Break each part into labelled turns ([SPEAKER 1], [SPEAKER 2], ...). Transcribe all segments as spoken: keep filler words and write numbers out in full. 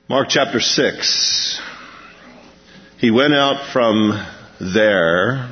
[SPEAKER 1] Mark chapter six. He went out from there,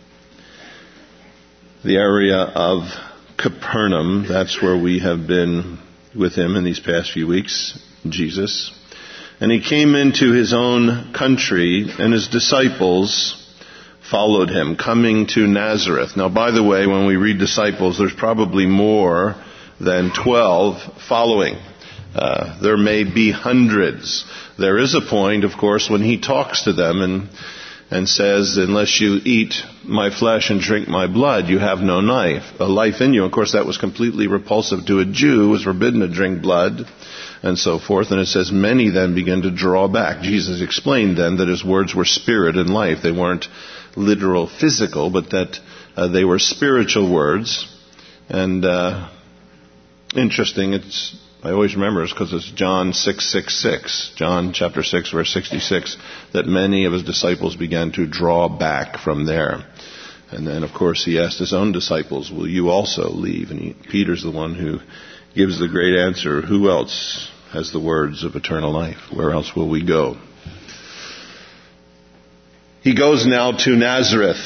[SPEAKER 1] the area of Capernaum. That's where we have been with him in these past few weeks, Jesus. And he came into his own country, and his disciples followed him, coming to Nazareth. Now, by the way, when we read disciples, there's probably more than twelve following. Uh, there may be hundreds. There is a point, of course, when he talks to them and and says, unless you eat my flesh and drink my blood, you have no life, a life in you. Of course, that was completely repulsive to a Jew who was forbidden to drink blood and so forth. And it says, many then began to draw back. Jesus explained then that his words were spirit and life. They weren't literal physical, but that uh, they were spiritual words. And uh, interesting, it's I always remember this because it's John six sixty-six, John chapter six, verse sixty-six, that many of his disciples began to draw back from there. And then, of course, he asked his own disciples, will you also leave? And he, Peter's the one who gives the great answer, who else has the words of eternal life? Where else will we go? He goes now to Nazareth.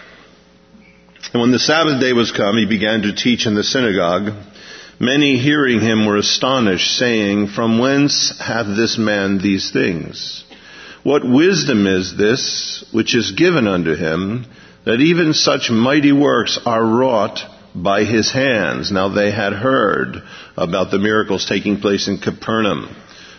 [SPEAKER 1] And when the Sabbath day was come, he began to teach in the synagogue. Many hearing him were astonished, saying, from whence hath this man these things? What wisdom is this which is given unto him, that even such mighty works are wrought by his hands? Now they had heard about the miracles taking place in Capernaum.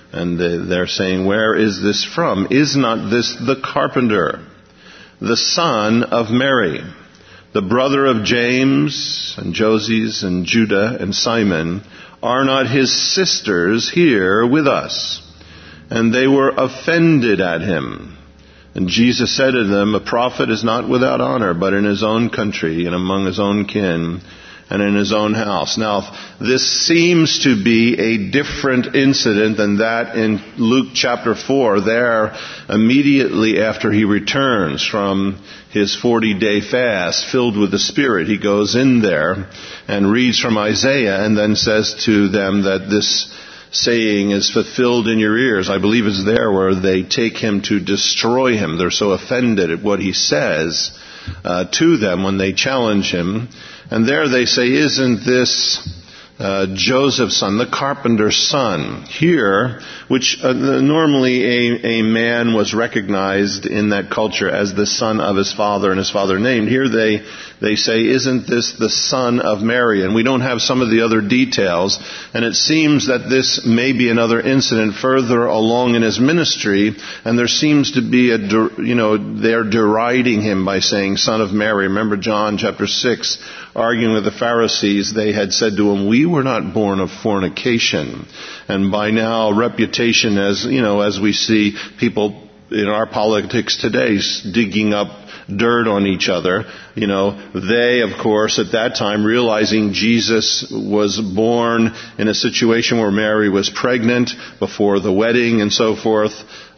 [SPEAKER 1] And they're saying, where is this from? Is not this the carpenter, the son of Mary, the brother of James and Joses and Judah and Simon? Are not his sisters here with us? And they were offended at him. And Jesus said to them, a prophet is not without honor, but in his own country and among his own kin and in his own house. Now, this seems to be a different incident than that in Luke chapter four. There, immediately after he returns from his forty-day fast, filled with the Spirit, he goes in there and reads from Isaiah and then says to them that this saying is fulfilled in your ears. I believe it's there where they take him to destroy him. They're so offended at what he says uh, to them when they challenge him. And there they say, isn't this uh, Joseph's son, the carpenter's son? Here, which uh, normally a, a man was recognized in that culture as the son of his father and his father named. Here they, they say, isn't this the son of Mary? And we don't have some of the other details. And it seems that this may be another incident further along in his ministry. And there seems to be a, you know, they're deriding him by saying, son of Mary. Remember John chapter six, arguing with the Pharisees, they had said to him, we were not born of fornication. And by now, reputation, as you know, as we see people in our politics today digging up dirt on each other, you know, they, of course, at that time, realizing Jesus was born in a situation where Mary was pregnant before the wedding and so forth,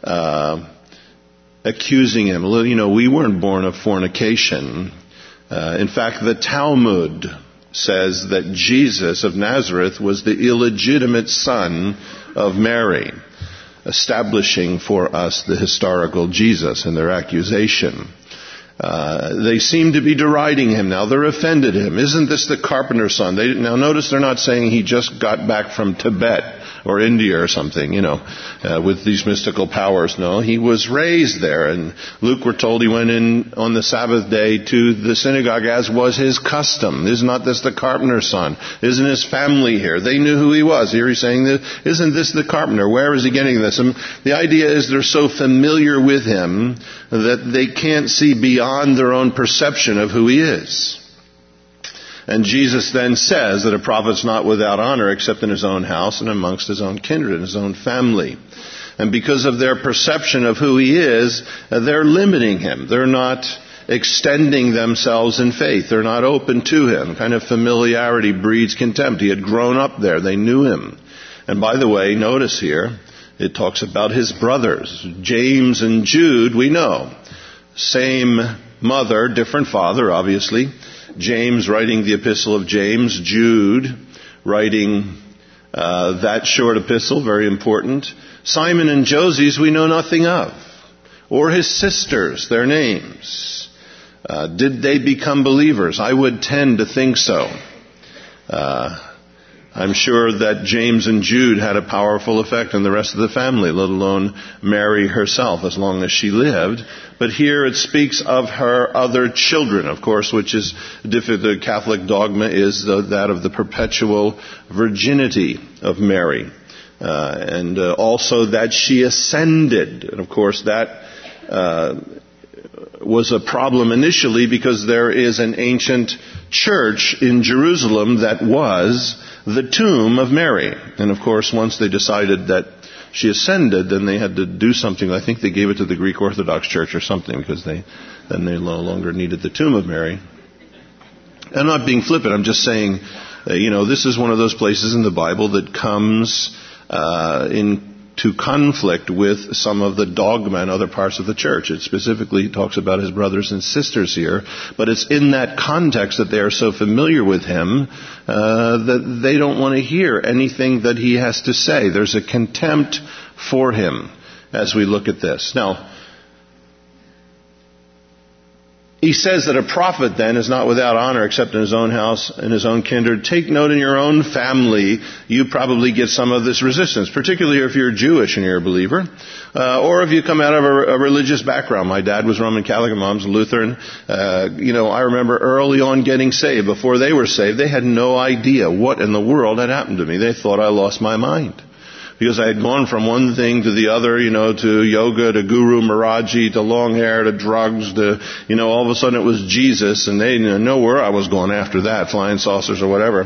[SPEAKER 1] uh, accusing him, you know, we weren't born of fornication. Uh, in fact, the Talmud says that Jesus of Nazareth was the illegitimate son of Mary, establishing for us the historical Jesus in their accusation. Uh, they seem to be deriding him now. They're offended at him. Isn't this the carpenter's son? They, now notice they're not saying he just got back from Tibet or India or something, you know, uh, with these mystical powers. No, he was raised there. And Luke, we're told he went in on the Sabbath day to the synagogue as was his custom. Is not this the carpenter's son? Isn't his family here? They knew who he was. Here he's saying, isn't this the carpenter? Where is he getting this? And the idea is they're so familiar with him that they can't see beyond their own perception of who he is. And Jesus then says that a prophet's not without honor except in his own house and amongst his own kindred and his own family. And because of their perception of who he is, they're limiting him. They're not extending themselves in faith. They're not open to him. Kind of familiarity breeds contempt. He had grown up there. They knew him. And by the way, notice here, it talks about his brothers. James and Jude, we know. Same mother, different father, obviously. James writing the epistle of James, Jude writing Uh, that short epistle, very important. Simon and Joses we know nothing of, or his sisters, their names. Uh, did they become believers? I would tend to think so. Uh, I'm sure that James and Jude had a powerful effect on the rest of the family, let alone Mary herself, as long as she lived. But here it speaks of her other children, of course, which is the Catholic dogma is the, that of the perpetual virginity of Mary. Uh, and uh, also that she ascended. And of course that uh, was a problem initially because there is an ancient church in Jerusalem that was the tomb of Mary. And of course, once they decided that she ascended, then they had to do something. I think they gave it to the Greek Orthodox Church or something because they then they no longer needed the tomb of Mary. I'm not being flippant. I'm just saying, uh, you know, this is one of those places in the Bible that comes uh, in to conflict with some of the dogma in other parts of the church. It specifically talks about his brothers and sisters here, but it's in that context that they are so familiar with him uh, that they don't want to hear anything that he has to say. There's a contempt for him as we look at this. Now, he says that a prophet then is not without honor except in his own house and his own kindred. Take note in your own family, you probably get some of this resistance, particularly if you're Jewish and you're a believer, uh, or if you come out of a, a religious background. My dad was Roman Catholic and mom's Lutheran. Uh, you know, I remember early on getting saved. Before they were saved, they had no idea what in the world had happened to me. They thought I lost my mind. Because I had gone from one thing to the other, you know, to yoga, to Guru Maharaji, to long hair, to drugs, to, you know, all of a sudden it was Jesus, and they didn't know where I was going after that, flying saucers or whatever,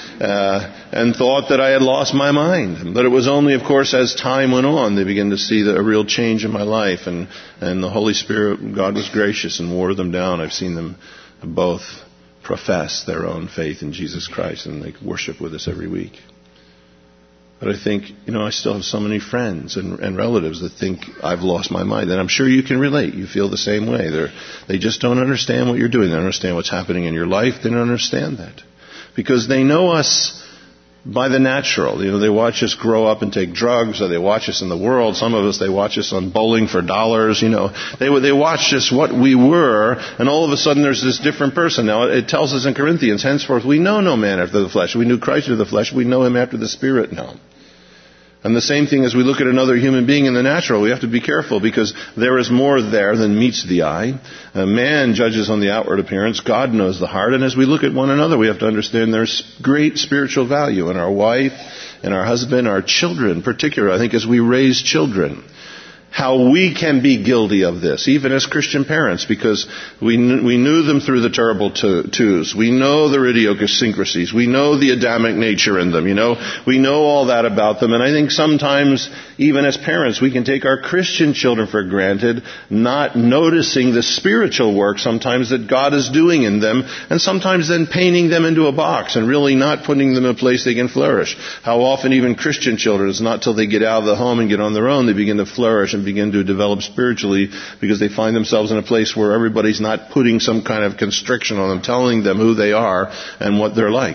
[SPEAKER 1] uh, and thought that I had lost my mind. But it was only, of course, as time went on, they began to see the, a real change in my life, and, and the Holy Spirit, God was gracious and wore them down. I've seen them both profess their own faith in Jesus Christ, and they worship with us every week. But I think, you know, I still have so many friends and, and relatives that think I've lost my mind. And I'm sure you can relate. You feel the same way. They're, they just don't understand what you're doing. They don't understand what's happening in your life. They don't understand that. Because they know us by the natural. You know, they watch us grow up and take drugs, or they watch us in the world. Some of us, they watch us on Bowling for Dollars. You know, they they watch us what we were, and all of a sudden there's this different person. Now, it tells us in Corinthians, henceforth we know no man after the flesh. We knew Christ after the flesh. We know him after the Spirit now. And the same thing as we look at another human being in the natural, we have to be careful because there is more there than meets the eye. A man judges on the outward appearance. God knows the heart. And as we look at one another, we have to understand there's great spiritual value in our wife, in our husband, our children, particularly, I think, as we raise children. How we can be guilty of this, even as Christian parents, because we kn- we knew them through the terrible to- twos. We know the idiosyncrasies. We know the Adamic nature in them. You know, we know all that about them. And I think sometimes, even as parents, we can take our Christian children for granted, not noticing the spiritual work sometimes that God is doing in them, and sometimes then painting them into a box and really not putting them in a place they can flourish. How often even Christian children, it's not till they get out of the home and get on their own, they begin to flourish and begin to develop spiritually because they find themselves in a place where everybody's not putting some kind of constriction on them, telling them who they are and what they're like.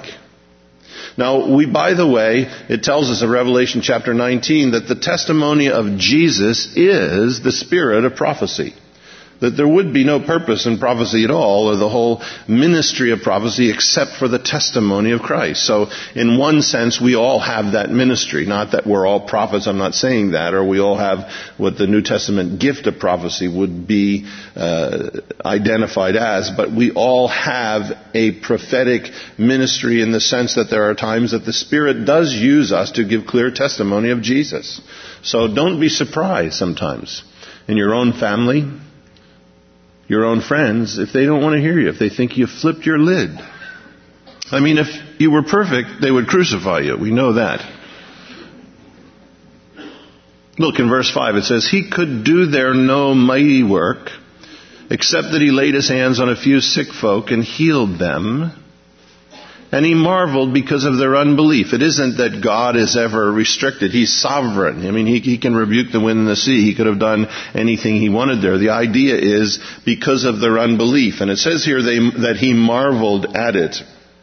[SPEAKER 1] Now, we, by the way, it tells us in Revelation chapter nineteen that the testimony of Jesus is the spirit of prophecy. That there would be no purpose in prophecy at all, or the whole ministry of prophecy, except for the testimony of Christ. So, in one sense, we all have that ministry. Not that we're all prophets, I'm not saying that, or we all have what the New Testament gift of prophecy would be uh, identified as, but we all have a prophetic ministry in the sense that there are times that the Spirit does use us to give clear testimony of Jesus. So don't be surprised sometimes in your own family, your own friends, if they don't want to hear you, if they think you flipped your lid. I mean, if you were perfect, they would crucify you. We know that. Look, in verse five, it says, He could do there no mighty work, except that He laid His hands on a few sick folk and healed them. And He marveled because of their unbelief. It isn't that God is ever restricted. He's sovereign. I mean, he, he can rebuke the wind and the sea. He could have done anything He wanted there. The idea is because of their unbelief. And it says here they, that He marveled at it.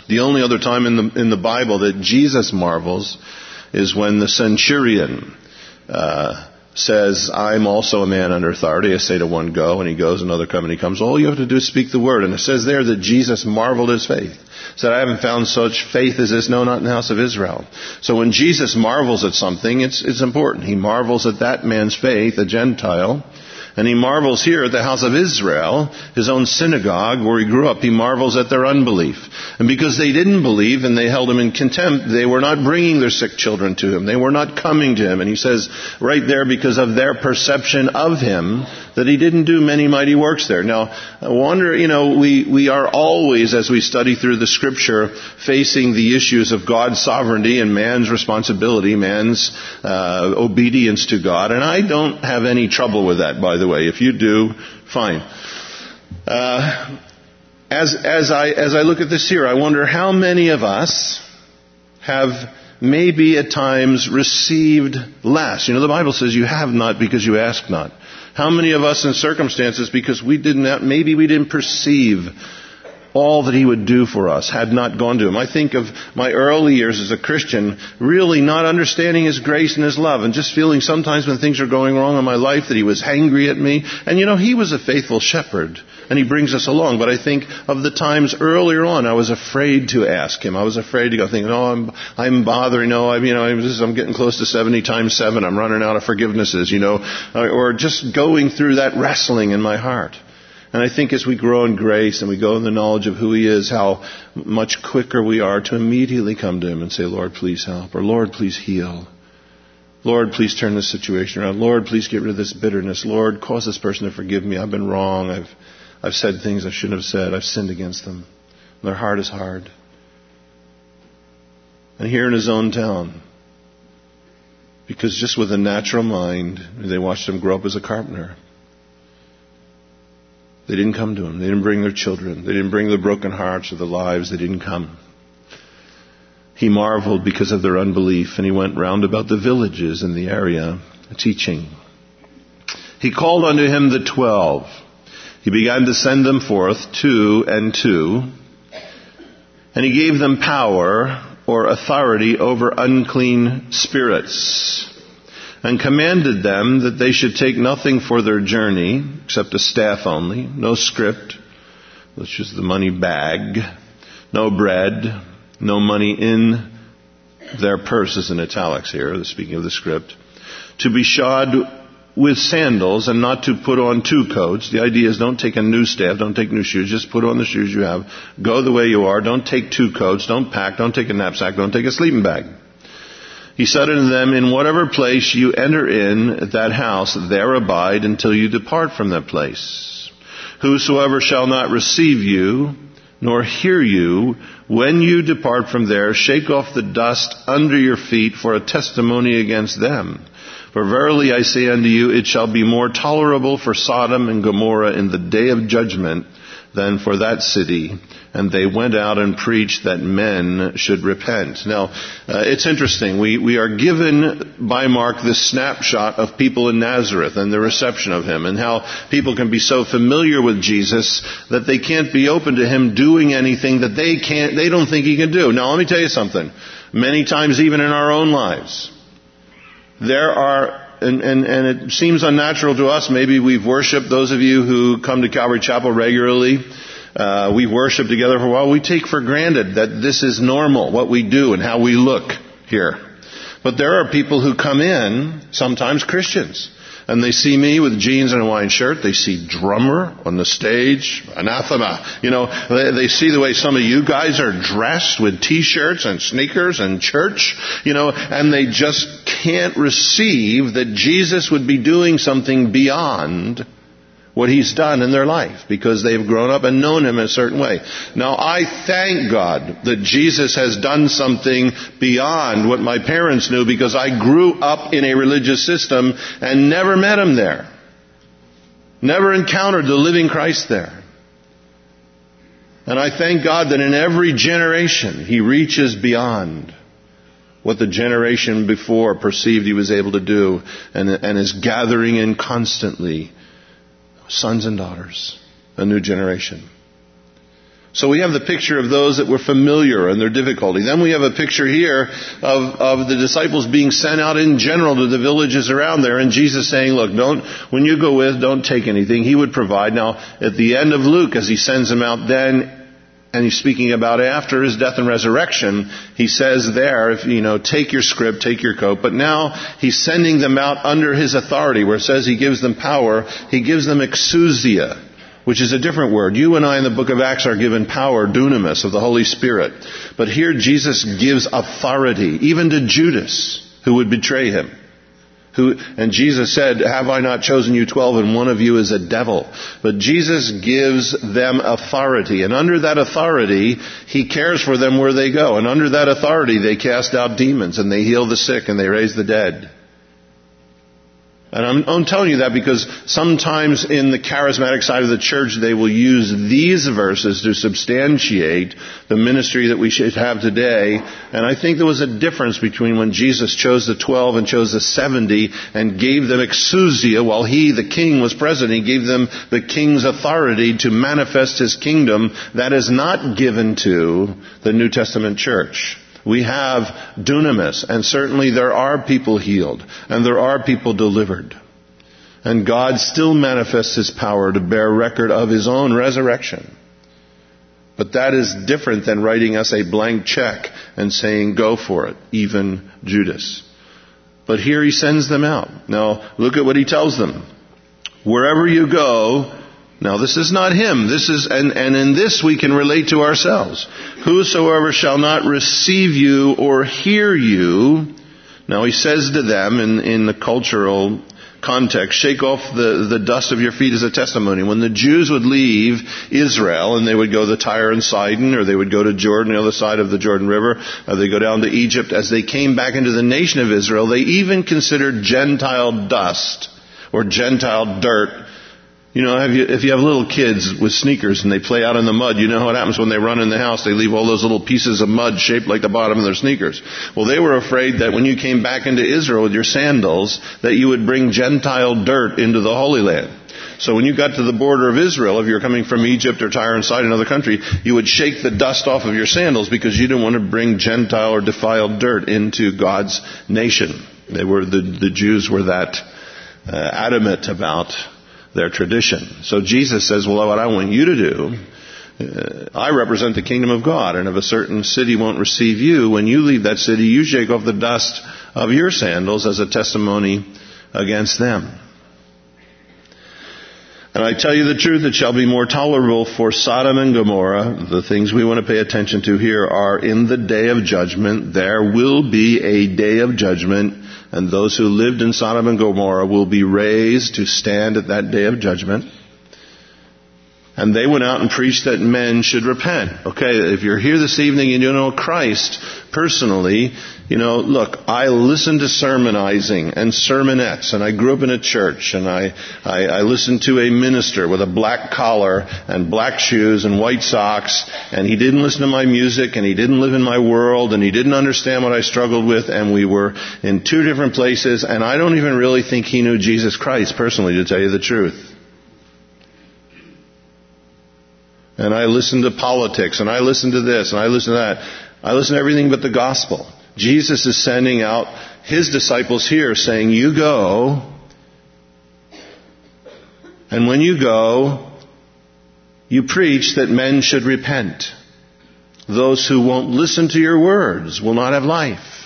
[SPEAKER 1] The only other time in the in the Bible that Jesus marvels is when the centurion uh, says, I'm also a man under authority. I say to one, go, and he goes, another come, and he comes. All you have to do is speak the word. And it says there that Jesus marveled his faith. Said, I haven't found such faith as this, no, not in the house of Israel. So when Jesus marvels at something, it's it's important. He marvels at that man's faith, a Gentile. And he marvels here at the house of Israel, his own synagogue where he grew up. He marvels at their unbelief. And because they didn't believe and they held him in contempt, they were not bringing their sick children to him. They were not coming to him. And he says right there, because of their perception of him, that he didn't do many mighty works there. Now, I wonder, you know, we, we are always, as we study through the scripture, facing the issues of God's sovereignty and man's responsibility, man's uh, obedience to God. And I don't have any trouble with that, by the way. If you do, fine. Uh, as, as I, as I look at this here, I wonder how many of us have maybe at times received less. You know, the Bible says you have not because you ask not. How many of us in circumstances because we didn't, maybe we didn't perceive all that he would do for us had not gone to him. I think of my early years as a Christian, really not understanding his grace and his love, and just feeling sometimes when things are going wrong in my life that he was angry at me. And you know, he was a faithful shepherd, and he brings us along. But I think of the times earlier on, I was afraid to ask him. I was afraid to go thinking, oh, I'm, I'm bothering, no, I'm, you know, I'm, just, I'm getting close to seventy times seven. I'm running out of forgivenesses, you know, or just going through that wrestling in my heart. And I think as we grow in grace and we go in the knowledge of who he is, how much quicker we are to immediately come to him and say, Lord, please help. Or Lord, please heal. Lord, please turn this situation around. Lord, please get rid of this bitterness. Lord, cause this person to forgive me. I've been wrong. I've, I've said things I shouldn't have said. I've sinned against them. And their heart is hard. And here in his own town, because just with a natural mind, they watched him grow up as a carpenter. They didn't come to him. They didn't bring their children. They didn't bring the broken hearts or the lives. They didn't come. He marveled because of their unbelief, and he went round about the villages in the area teaching. He called unto him the twelve. He began to send them forth two and two, and he gave them power or authority over unclean spirits, and commanded them that they should take nothing for their journey, except a staff only, no script, which is the money bag, no bread, no money in their purses, in italics here, speaking of the script, to be shod with sandals and not to put on two coats. The idea is don't take a new staff, don't take new shoes, just put on the shoes you have. Go the way you are, don't take two coats, don't pack, don't take a knapsack, don't take a sleeping bag. He said unto them, in whatever place you enter in that house, there abide until you depart from that place. Whosoever shall not receive you, nor hear you, when you depart from there, shake off the dust under your feet for a testimony against them. For verily I say unto you, it shall be more tolerable for Sodom and Gomorrah in the day of judgment than for that city. And they went out and preached that men should repent. Now, uh, it's interesting. We, we are given by Mark this snapshot of people in Nazareth and the reception of him, and how people can be so familiar with Jesus that they can't be open to him doing anything that they can't, they don't think he can do. Now, let me tell you something. Many times, even in our own lives, there are, and, and, and it seems unnatural to us, maybe we've worshiped, those of you who come to Calvary Chapel regularly, Uh, we worship together for a while. We take for granted that this is normal, what we do and how we look here. But there are people who come in, sometimes Christians, and they see me with jeans and a Hawaiian shirt. They see drummer on the stage, anathema. You know, they, they see the way some of you guys are dressed with t-shirts and sneakers and church, you know, and they just can't receive that Jesus would be doing something beyond what he's done in their life, because they've grown up and known him a certain way. Now, I thank God that Jesus has done something beyond what my parents knew, because I grew up in a religious system and never met him there. Never encountered the living Christ there. And I thank God that in every generation he reaches beyond what the generation before perceived he was able to do, and, and is gathering in constantly sons and daughters, a new generation. So we have the picture of those that were familiar and their difficulty. Then we have a picture here of, of the disciples being sent out in general to the villages around there, and Jesus saying, look, don't, when you go with, don't take anything. He would provide. Now, at the end of Luke, as he sends them out then, and he's speaking about after his death and resurrection, he says there, if, you know, take your scrip, take your coat. But now he's sending them out under his authority, where it says he gives them power. He gives them exousia, which is a different word. You and I in the book of Acts are given power, dunamis, of the Holy Spirit. But here Jesus gives authority, even to Judas, who would betray him. Who, and Jesus said, have I not chosen you twelve, and one of you is a devil? But Jesus gives them authority, and under that authority, He cares for them where they go. And under that authority, they cast out demons, and they heal the sick, and they raise the dead. And I'm, I'm telling you that because sometimes in the charismatic side of the church, they will use these verses to substantiate the ministry that we should have today. And I think there was a difference between when Jesus chose the twelve and chose the seventy and gave them exousia while He, the King, was present. He gave them the King's authority to manifest His kingdom. That is not given to the New Testament church. We have dunamis, and certainly there are people healed, and there are people delivered. And God still manifests His power to bear record of His own resurrection. But that is different than writing us a blank check and saying, go for it, even Judas. But here He sends them out. Now, look at what He tells them. Wherever you go. Now, this is not Him. This is, and, and in this we can relate to ourselves. Whosoever shall not receive you or hear you. Now, He says to them in, in the cultural context, shake off the, the dust of your feet as a testimony. When the Jews would leave Israel and they would go to Tyre and Sidon, or they would go to Jordan, the other side of the Jordan River, or they go down to Egypt, as they came back into the nation of Israel, they even considered Gentile dust or Gentile dirt. You know, have you, if you have little kids with sneakers and they play out in the mud, you know what happens when they run in the house? They leave all those little pieces of mud shaped like the bottom of their sneakers. Well, they were afraid that when you came back into Israel with your sandals, that you would bring Gentile dirt into the Holy Land. So when you got to the border of Israel, if you're coming from Egypt or Tyre and Sidon, another country, you would shake the dust off of your sandals because you didn't want to bring Gentile or defiled dirt into God's nation. They were, the, the Jews were that uh, adamant about their tradition. So Jesus says, well, what I want you to do, uh, I represent the kingdom of God, and if a certain city won't receive you, when you leave that city, you shake off the dust of your sandals as a testimony against them. And I tell you the truth, it shall be more tolerable for Sodom and Gomorrah. The things we want to pay attention to here are in the day of judgment. There will be a day of judgment, and those who lived in Sodom and Gomorrah will be raised to stand at that day of judgment. And they went out and preached that men should repent. Okay, if you're here this evening and you know Christ personally, you know, look, I listened to sermonizing and sermonettes, and I grew up in a church, and I, I, I listened to a minister with a black collar and black shoes and white socks, and he didn't listen to my music, and he didn't live in my world, and he didn't understand what I struggled with, and we were in two different places, and I don't even really think he knew Jesus Christ personally, to tell you the truth. And I listened to politics, and I listened to this, and I listened to that. I listened to everything but the gospel. Jesus is sending out His disciples here saying, you go, and when you go, you preach that men should repent. Those who won't listen to your words will not have life.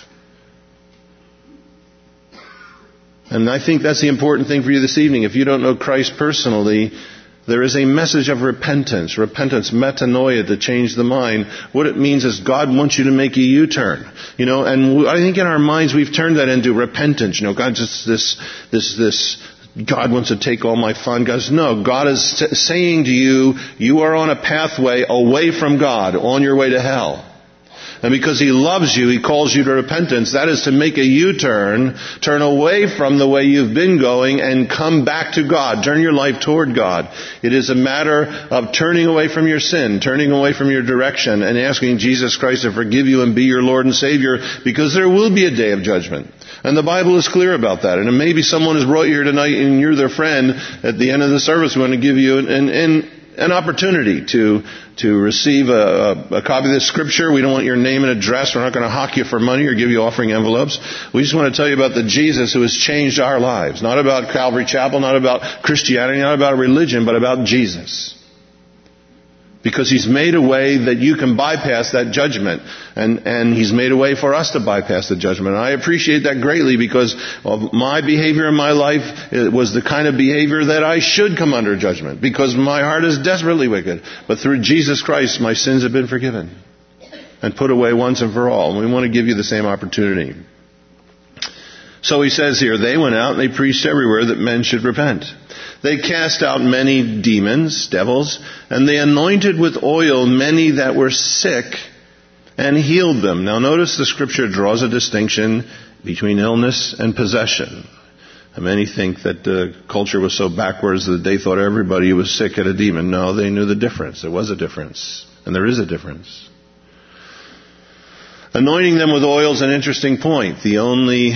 [SPEAKER 1] And I think that's the important thing for you this evening. If you don't know Christ personally, there is a message of repentance. Repentance, metanoia, to change the mind. What it means is God wants you to make a U-turn. You know, and I think in our minds we've turned that into repentance. You know, God just this, this, this, God wants to take all my fun. God says, no, God is t- saying to you, you are on a pathway away from God, on your way to hell. And because He loves you, He calls you to repentance. That is to make a U-turn, turn away from the way you've been going and come back to God. Turn your life toward God. It is a matter of turning away from your sin, turning away from your direction, and asking Jesus Christ to forgive you and be your Lord and Savior, because there will be a day of judgment. And the Bible is clear about that. And maybe someone has brought you here tonight and you're their friend. At the end of the service, we want to give you, and, and, and an opportunity to to receive a, a copy of the Scripture. We don't want your name and address. We're not going to hawk you for money or give you offering envelopes. We just want to tell you about the Jesus who has changed our lives. Not about Calvary Chapel, not about Christianity, not about religion, but about Jesus. Because He's made a way that you can bypass that judgment. And, and He's made a way for us to bypass the judgment. And I appreciate that greatly because of my behavior in my life it was the kind of behavior that I should come under judgment. Because my heart is desperately wicked. But through Jesus Christ, my sins have been forgiven. And put away once and for all. And we want to give you the same opportunity. So He says here, they went out and they preached everywhere that men should repent. They cast out many demons, devils, and they anointed with oil many that were sick and healed them. Now notice the Scripture draws a distinction between illness and possession. And many think that the culture was so backwards that they thought everybody who was sick had a demon. No, they knew the difference. There was a difference. And there is a difference. Anointing them with oil is an interesting point. The only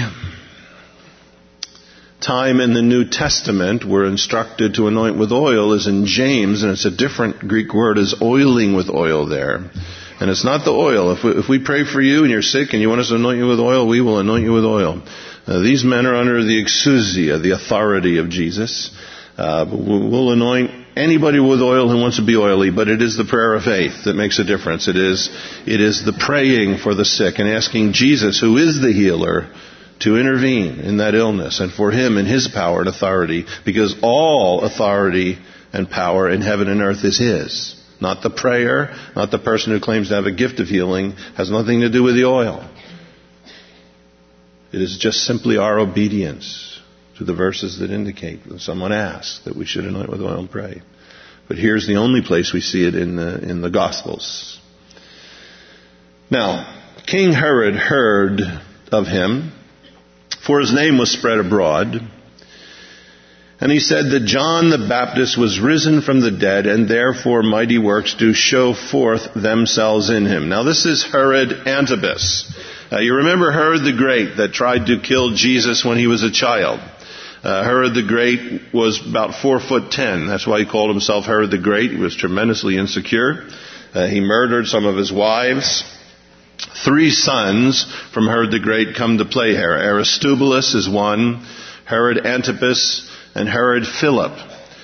[SPEAKER 1] time in the New Testament we're instructed to anoint with oil is in James, and it's a different Greek word, is oiling with oil there. And it's not the oil. If we, if we pray for you and you're sick and you want us to anoint you with oil, we will anoint you with oil. Uh, these men are under the exousia, the authority of Jesus. Uh, we'll anoint anybody with oil who wants to be oily, but it is the prayer of faith that makes a difference. It is, it is the praying for the sick and asking Jesus, who is the healer, to intervene in that illness and for Him and His power and authority, because all authority and power in heaven and earth is His. Not the prayer, not the person who claims to have a gift of healing, has nothing to do with the oil. It is just simply our obedience to the verses that indicate when someone asks that we should anoint with oil and pray. But here's the only place we see it in the, in the Gospels. Now, King Herod heard of him, for his name was spread abroad. And he said that John the Baptist was risen from the dead, and therefore mighty works do show forth themselves in him. Now this is Herod Antipas. Uh, you remember Herod the Great that tried to kill Jesus when he was a child. Uh, Herod the Great was about four foot ten. That's why he called himself Herod the Great. He was tremendously insecure. Uh, he murdered some of his wives. Three sons from Herod the Great come to play here. Aristobulus is one, Herod Antipas, and Herod Philip.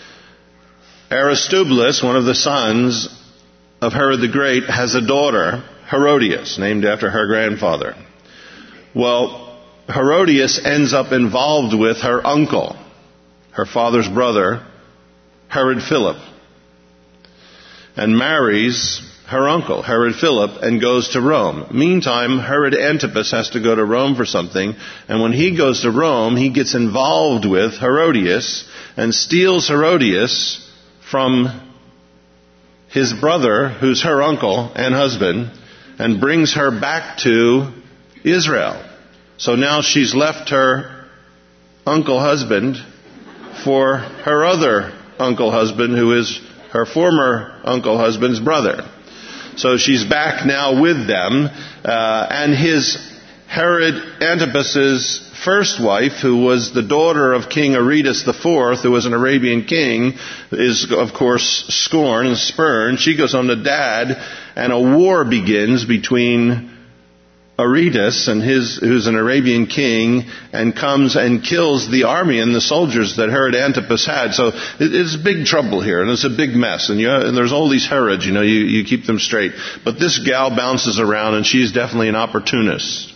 [SPEAKER 1] Aristobulus, one of the sons of Herod the Great, has a daughter, Herodias, named after her grandfather. Well, Herodias ends up involved with her uncle, her father's brother, Herod Philip, and marries her uncle, Herod Philip, and goes to Rome. Meantime, Herod Antipas has to go to Rome for something, and when he goes to Rome, he gets involved with Herodias and steals Herodias from his brother, who's her uncle and husband, and brings her back to Israel. So now she's left her uncle husband for her other uncle husband, who is her former uncle husband's brother. So she's back now with them, uh, and his Herod Antipas's first wife, who was the daughter of King Aretas the Fourth, who was an Arabian king, is of course scorned and spurned. She goes home to dad, and a war begins between Aretas and his, who's an Arabian king, and comes and kills the army and the soldiers that Herod Antipas had. So it, it's big trouble here, and it's a big mess. And, you, and there's all these Herods, you know, you, you keep them straight. But this gal bounces around, and she's definitely an opportunist.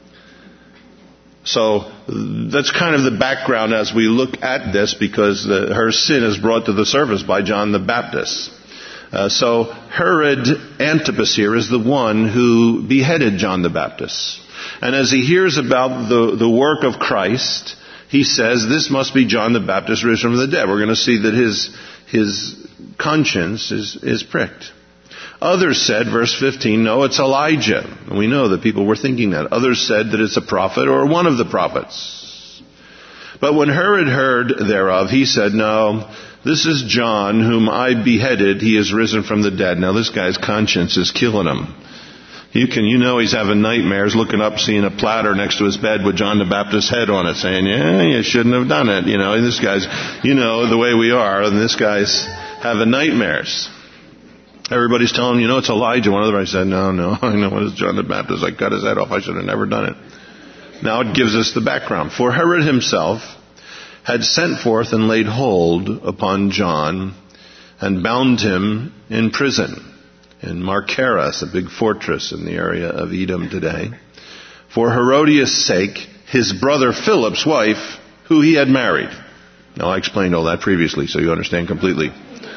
[SPEAKER 1] So that's kind of the background as we look at this, because the, her sin is brought to the surface by John the Baptist. Uh, so Herod Antipas here is the one who beheaded John the Baptist. And as he hears about the, the work of Christ, he says, this must be John the Baptist risen from the dead. We're going to see that his, his conscience is, is pricked. Others said, verse fifteen, no, it's Elijah. And we know that people were thinking that. Others said that it's a prophet or one of the prophets. But when Herod heard thereof, he said, no, this is John, whom I beheaded. He is risen from the dead. Now this guy's conscience is killing him. You can, you know, he's having nightmares, looking up, seeing a platter next to his bed with John the Baptist's head on it, saying, yeah, you shouldn't have done it. You know, and this guy's, you know, the way we are, and this guy's having nightmares. Everybody's telling him, you know, it's Elijah. One of them said, no, no, I know it was John the Baptist. I cut his head off. I should have never done it. Now it gives us the background. For Herod himself had sent forth and laid hold upon John and bound him in prison in Marcaris, a big fortress in the area of Edom today, for Herodias' sake, his brother Philip's wife, who he had married. Now I explained all that previously, so you understand completely.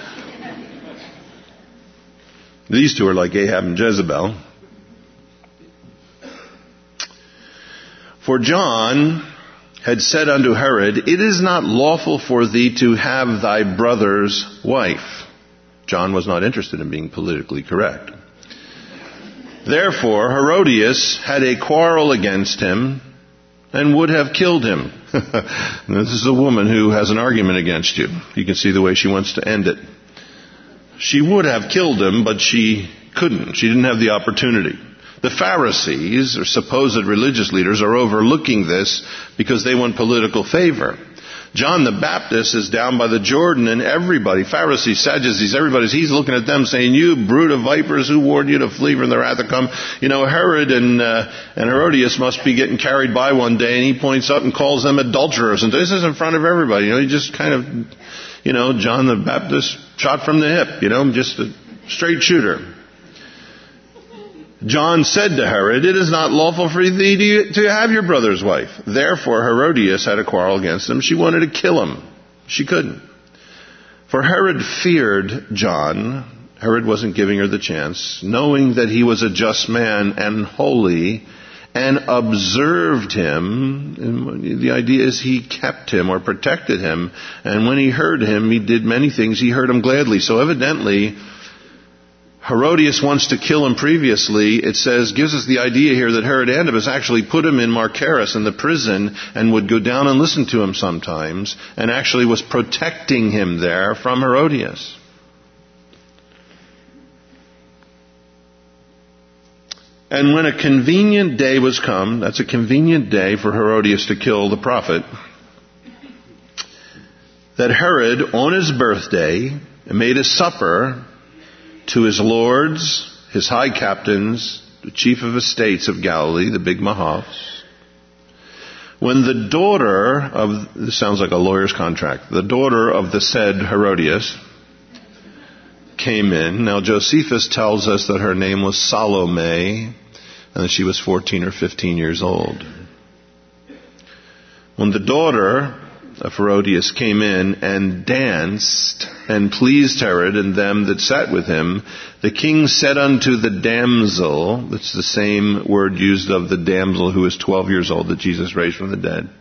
[SPEAKER 1] These two are like Ahab and Jezebel. For John had said unto Herod, it is not lawful for thee to have thy brother's wife. John was not interested in being politically correct. Therefore, Herodias had a quarrel against him and would have killed him. This is a woman who has an argument against you. You can see the way she wants to end it. She would have killed him, but she couldn't. She didn't have the opportunity. The Pharisees, or supposed religious leaders, are overlooking this because they want political favor. John the Baptist is down by the Jordan, and everybody, Pharisees, Sadducees, everybody, he's looking at them saying, you brood of vipers, who warned you to flee from the wrath to come? You know, Herod and uh, and Herodias must be getting carried by one day, and he points up and calls them adulterers. And this is in front of everybody. You know, he just kind of, you know, John the Baptist shot from the hip, you know, just a straight shooter. John said to Herod, it is not lawful for thee to have your brother's wife. Therefore Herodias had a quarrel against him. She wanted to kill him. She couldn't. For Herod feared John. Herod wasn't giving her the chance, knowing that he was a just man and holy, and observed him. And the idea is he kept him or protected him. And when he heard him, he did many things. He heard him gladly. So evidently, Herodias wants to kill him previously. It says, gives us the idea here that Herod Antipas actually put him in Marcaris in the prison and would go down and listen to him sometimes, and actually was protecting him there from Herodias. And when a convenient day was come, that's a convenient day for Herodias to kill the prophet, that Herod, on his birthday, made a supper to his lords, his high captains, the chief of estates of Galilee, the big Mahavs. When the daughter of, this sounds like a lawyer's contract, the daughter of the said Herodias came in. Now Josephus tells us that her name was Salome, and that she was fourteen or fifteen years old. When the daughter of Herodias came in and danced and pleased Herod and them that sat with him, the king said unto the damsel, that's the same word used of the damsel who was twelve years old that Jesus raised from the dead.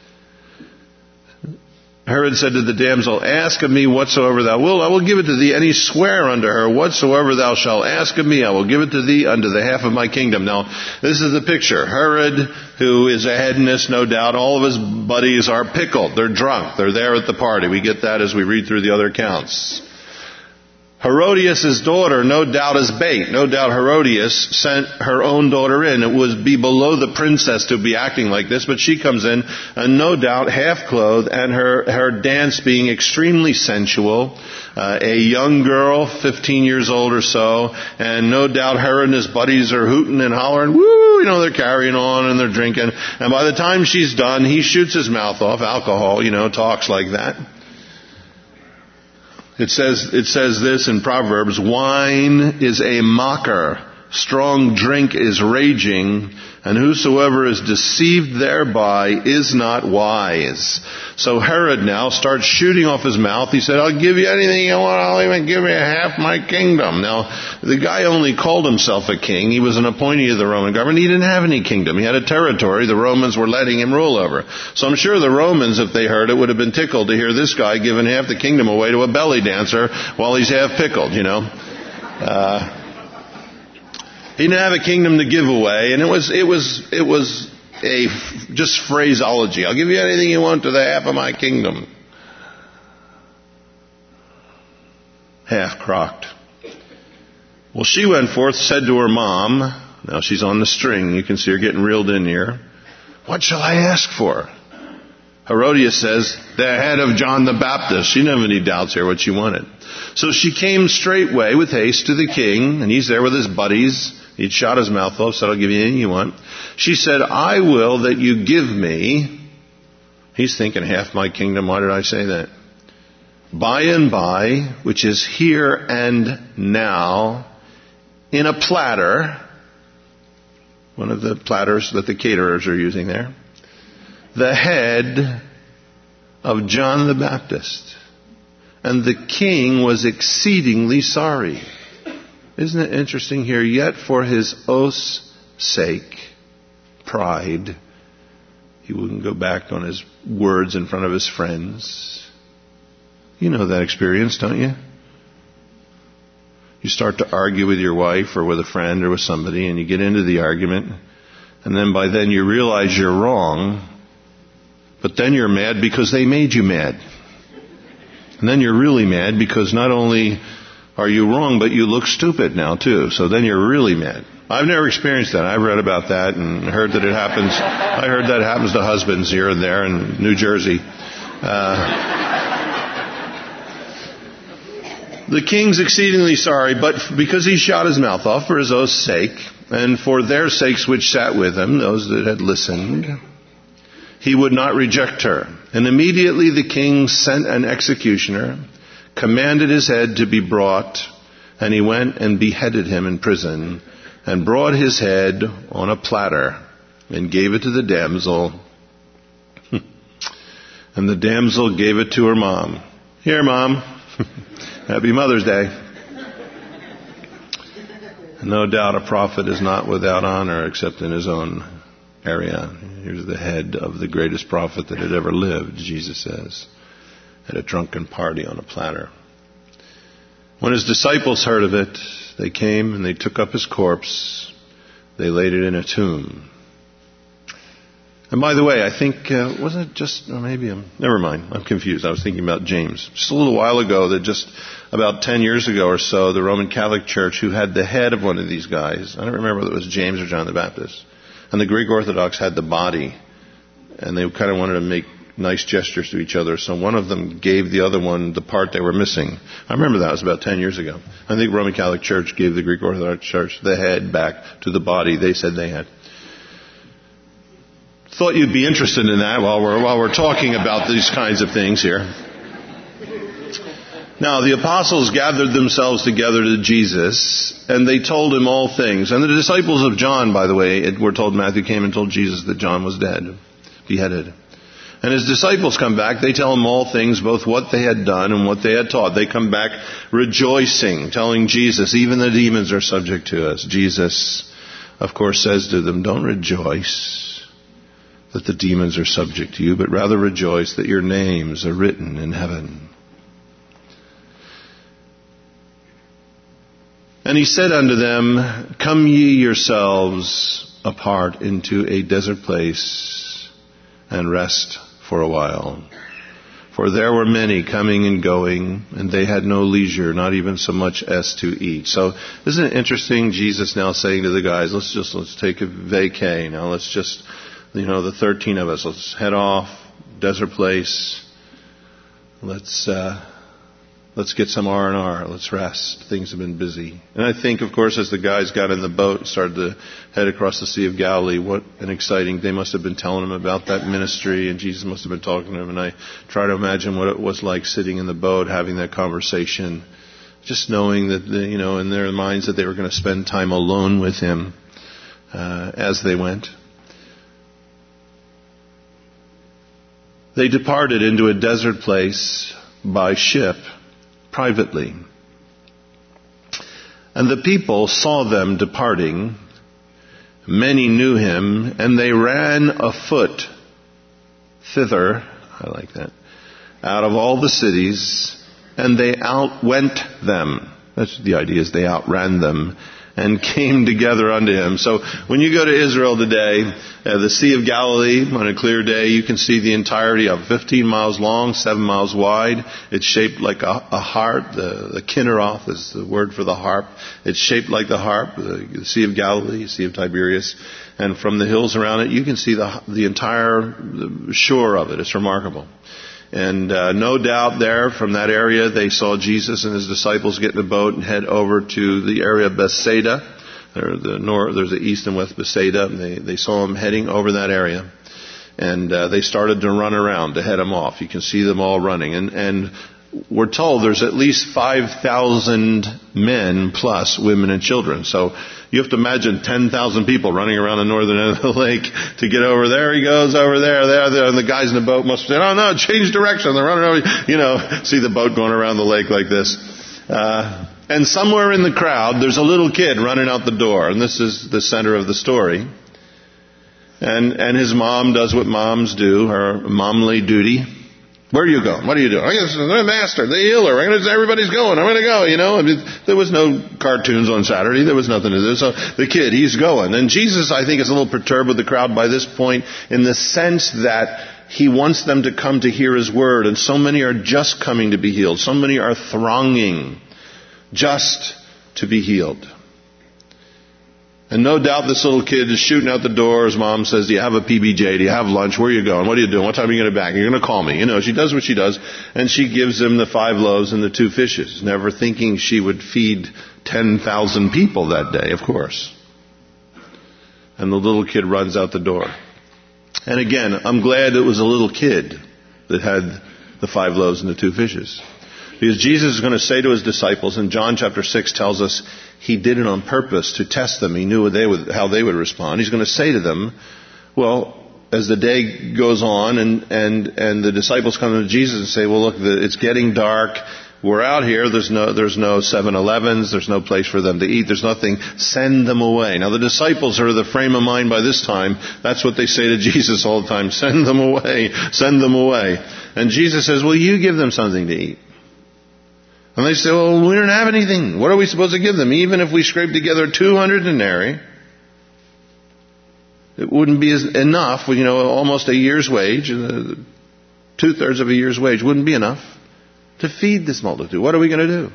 [SPEAKER 1] Herod said to the damsel, ask of me whatsoever thou wilt, I will give it to thee. And he sware unto her, whatsoever thou shalt ask of me, I will give it to thee unto the half of my kingdom. Now, this is the picture. Herod, who is a hedonist, no doubt, all of his buddies are pickled. They're drunk. They're there at the party. We get that as we read through the other accounts. Herodias' daughter, no doubt, is bait. No doubt Herodias sent her own daughter in. It would be below the princess to be acting like this, but she comes in, and no doubt half-clothed, and her, her dance being extremely sensual. Uh, a young girl, fifteen years old or so, and no doubt Herod and his buddies are hooting and hollering, woo, you know, they're carrying on and they're drinking. And by the time she's done, he shoots his mouth off. Alcohol, you know, talks like that. It says, it says this in Proverbs, wine is a mocker, strong drink is raging, and whosoever is deceived thereby is not wise. So Herod now starts shooting off his mouth. He said, I'll give you anything you want. I'll even give you half my kingdom. Now, the guy only called himself a king. He was an appointee of the Roman government. He didn't have any kingdom. He had a territory the Romans were letting him rule over. So I'm sure the Romans, if they heard it, would have been tickled to hear this guy giving half the kingdom away to a belly dancer while he's half pickled, you know. Uh, He didn't have a kingdom to give away, and it was it was it was a just phraseology. I'll give you anything you want to the half of my kingdom. Half crocked. Well, she went forth, said to her mom, now she's on the string, you can see her getting reeled in here, what shall I ask for? Herodias says, the head of John the Baptist. She didn't have any doubts here what she wanted. So she came straightway with haste to the king, and he's there with his buddies. He'd shot his mouth off, said, I'll give you anything you want. She said, I will that you give me. He's thinking, half my kingdom. Why did I say that? By and by, which is here and now, in a platter, one of the platters that the caterers are using there, the head of John the Baptist. And the king was exceedingly sorry. Isn't it interesting here? Yet for his oath's sake, pride, he wouldn't go back on his words in front of his friends. You know that experience, don't you? You start to argue with your wife or with a friend or with somebody, and you get into the argument, and then by then you realize you're wrong, but then you're mad because they made you mad. And then you're really mad because not only are you wrong, but you look stupid now too. So then you're really mad. I've never experienced that. I've read about that and heard that it happens. I heard that happens to husbands here and there in New Jersey. Uh, the king's exceedingly sorry, but because he shot his mouth off for his oath's sake, and for their sakes which sat with him, those that had listened, he would not reject her. And immediately the king sent an executioner, commanded his head to be brought, and he went and beheaded him in prison, and brought his head on a platter, and gave it to the damsel. And the damsel gave it to her mom. Here, Mom. Happy Mother's Day. No doubt a prophet is not without honor except in his own area. Here's the head of the greatest prophet that had ever lived, Jesus says, at a drunken party on a platter. When his disciples heard of it, they came and they took up his corpse. They laid it in a tomb. And by the way, I think, uh, wasn't it just, or maybe I'm, never mind, I'm confused. I was thinking about James. Just a little while ago, that just about ten years ago or so, the Roman Catholic Church, who had the head of one of these guys, I don't remember whether it was James or John the Baptist, and the Greek Orthodox had the body, and they kind of wanted to make nice gestures to each other, so one of them gave the other one the part they were missing. I remember that. It was about ten years ago. I think Roman Catholic Church gave the Greek Orthodox Church the head back to the body they said they had. Thought you'd be interested in that while we're while we're talking about these kinds of things here. Now, the apostles gathered themselves together to Jesus, and they told him all things. And the disciples of John, by the way, it, we're told Matthew came and told Jesus that John was dead, beheaded. And his disciples come back. They tell him all things, both what they had done and what they had taught. They come back rejoicing, telling Jesus, even the demons are subject to us. Jesus, of course, says to them, don't rejoice that the demons are subject to you, but rather rejoice that your names are written in heaven. And he said unto them, come ye yourselves apart into a desert place and rest for a while. For there were many coming and going, and they had no leisure, not even so much as to eat. So isn't it interesting, Jesus now saying to the guys, let's just, let's take a vacay now, let's just, you know, the thirteen of us, let's head off, desert place, let's, uh, let's get some R and R, let's rest. Things have been busy. And I think, of course, as the guys got in the boat and started to head across the Sea of Galilee, what an exciting, they must have been telling them about that ministry, and Jesus must have been talking to them, and I try to imagine what it was like sitting in the boat, having that conversation, just knowing that, the, you know, in their minds that they were going to spend time alone with him uh, as they went. They departed into a desert place by ship, privately. And the people saw them departing. Many knew him, and they ran afoot thither, I like that, out of all the cities, and they outwent them. That's the idea, is they outran them, and came together unto him. So when you go to Israel today, uh, the Sea of Galilee, on a clear day, you can see the entirety of fifteen miles long, seven miles wide. It's shaped like a, a harp. The, the Kinneroth is the word for the harp. It's shaped like the harp, the, the Sea of Galilee, Sea of Tiberias. And from the hills around it, you can see the, the entire shore of it. It's remarkable. And uh, no doubt there, from that area, they saw Jesus and his disciples get in a boat and head over to the area of Bethsaida. Or the north, there's the east and west Bethsaida. And they, they saw them heading over that area. And uh, they started to run around to head them off. You can see them all running. And, and we're told there's at least five thousand men plus women and children. So you have to imagine ten thousand people running around the northern end of the lake to get over. There he goes, over there, there, there. And the guys in the boat must have said, oh no, change direction. They're running over, you know, see the boat going around the lake like this. Uh, and somewhere in the crowd, there's a little kid running out the door. And this is the center of the story. And, and his mom does what moms do, her momly duty. Where are you going? What are you doing? I guess the master, the healer. Everybody's going. I'm going to go, you know. I mean, there was no cartoons on Saturday. There was nothing to do. So the kid, he's going. And Jesus, I think, is a little perturbed with the crowd by this point in the sense that he wants them to come to hear his word. And so many are just coming to be healed. So many are thronging just to be healed. And no doubt this little kid is shooting out the door. His mom says, do you have a P B J? Do you have lunch? Where are you going? What are you doing? What time are you going to back? You're going to call me. You know, she does what she does. And she gives him the five loaves and the two fishes, never thinking she would feed ten thousand people that day, of course. And the little kid runs out the door. And again, I'm glad it was a little kid that had the five loaves and the two fishes. Because Jesus is going to say to his disciples, and John chapter six tells us he did it on purpose to test them. He knew what they would, how they would respond. He's going to say to them, well, as the day goes on and, and, and the disciples come to Jesus and say, well, look, the, it's getting dark. We're out here. There's no, there's no seven elevens. There's no place for them to eat. There's nothing. Send them away. Now the disciples are the frame of mind by this time. That's what they say to Jesus all the time. Send them away. Send them away. And Jesus says, well, you give them something to eat. And they say, well, we don't have anything. What are we supposed to give them? Even if we scrape together two hundred denarii, it wouldn't be enough. You know, almost a year's wage, two-thirds of a year's wage wouldn't be enough to feed this multitude. What are we going to do?